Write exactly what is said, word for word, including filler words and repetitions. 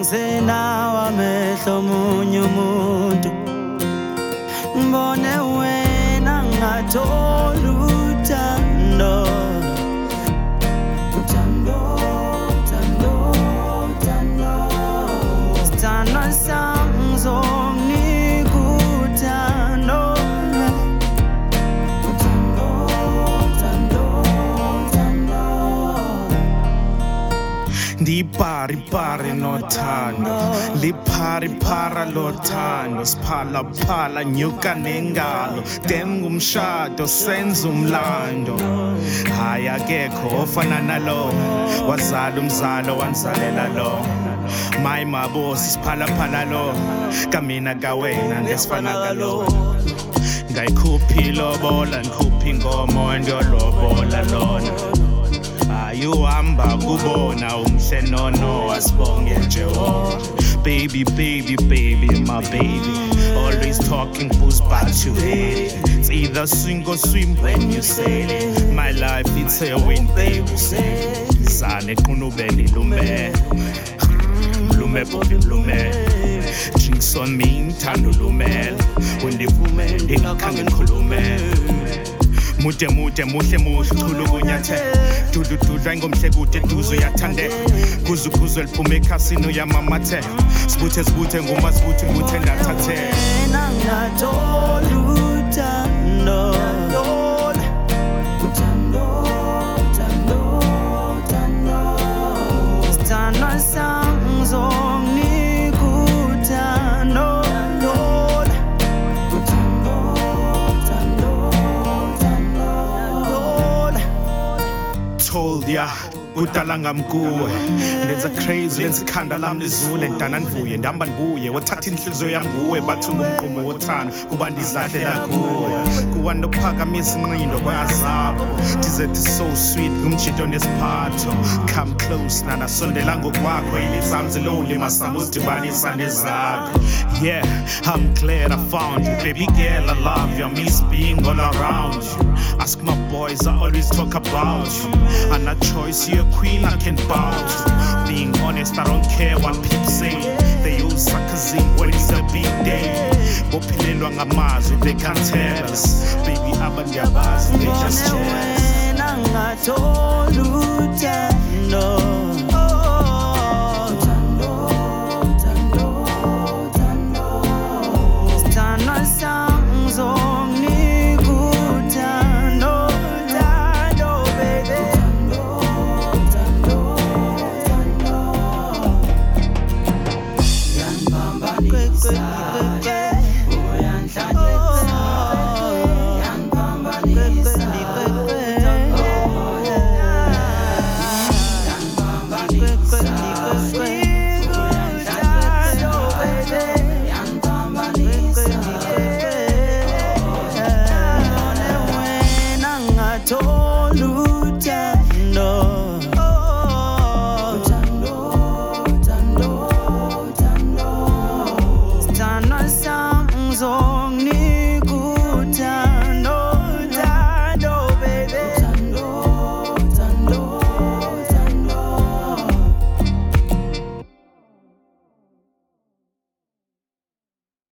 ngisenawo amehlo omunye umuntu ngibone wena ngathola uthando uthando uthando uthando sithando sami ngizonginika uthando uthando uthando uthando Ndipari pari nothando lipari para lothando siphala phala nyuka nengalo dem ngumshado senza umlando hayi akekho ofana nalo wazala umzalo wanzalela lo my mabosi siphala phala lo kamina kawena ndesifana kalo ngayikhuphi lobola ngikhuphi ingomo ndiyolobola lona ayuhamba kubona umhle nono asibonge Jehova baby baby baby my baby always talking booze but you hate it it's either swing or swim when you sail it my life it's a win baby say sane qunubeli lume lume bobi lume drinks on me ngithanda ulumela undivume ndingakhange ngikhulume mude mude muhle muhle uthula kunyathe dudu dudu ayingomhle kude duzo yathande kuzu kuzu eliphume ekhasini uyamamathe sibuthe sibuthe ngoma sibuthe nguthe ndathathe wena ngathola uthando uthando uthando uthando sithando sami ngizonginika uthando told ya kudala ngamkuwe ndenza crazy lenza ikhanda lami lizule ndana ndivuye ndihamba ndibuye wathatha inhliziyo yami nguwe bathi ngumgqumo wothando kuba ndizahlela kuwe kuwa ndophakamisa inqindo kwazapho ndizethi so sweet ngumjito nesiphatho come close nanasondela ngokwakho ilizami zilowuli masango uzidibanisa nezakho yeah I'm glad I found you baby girl I love you I miss being all around you ask my boys I always talk about you and a choice you're a queen I can bounce being honest I don't care what people say they all suckers in when it's a big day bophelelwa ngamazwi they can't tell us baby abandiyabazi they just jealous wena ngathola uthando songs on me